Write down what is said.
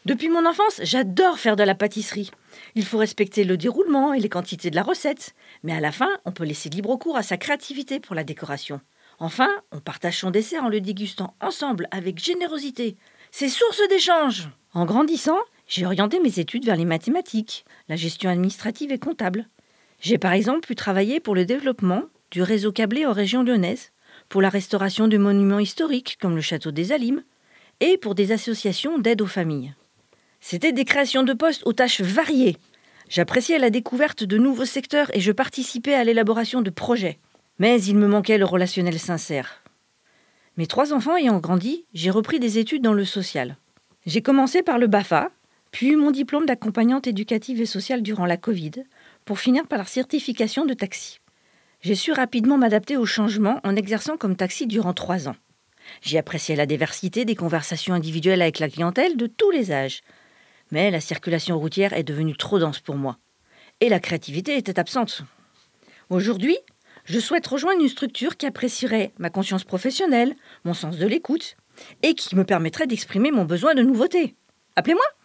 Depuis mon enfance, j'adore faire de la pâtisserie. Il faut respecter le déroulement et les quantités de la recette. Mais à la fin, on peut laisser libre cours à sa créativité pour la décoration. Enfin, on partage son dessert en le dégustant ensemble avec générosité. C'est source d'échange. En grandissant, j'ai orienté mes études vers les mathématiques, la gestion administrative et comptable. J'ai par exemple pu travailler pour le développement du réseau câblé en région lyonnaise, pour la restauration de monuments historiques comme le château des Alimes, et pour des associations d'aide aux familles. C'était des créations de postes aux tâches variées. J'appréciais la découverte de nouveaux secteurs et je participais à l'élaboration de projets. Mais il me manquait le relationnel sincère. Mes 3 enfants ayant grandi, j'ai repris des études dans le social. J'ai commencé par le BAFA, puis eu mon diplôme d'accompagnante éducative et sociale durant la Covid, pour finir par la certification de taxi. J'ai su rapidement m'adapter au changement en exerçant comme taxi durant 3 ans. J'ai apprécié la diversité des conversations individuelles avec la clientèle de tous les âges. Mais la circulation routière est devenue trop dense pour moi. Et la créativité était absente. Aujourd'hui, je souhaite rejoindre une structure qui apprécierait ma conscience professionnelle, mon sens de l'écoute, et qui me permettrait d'exprimer mon besoin de nouveauté. Appelez-moi!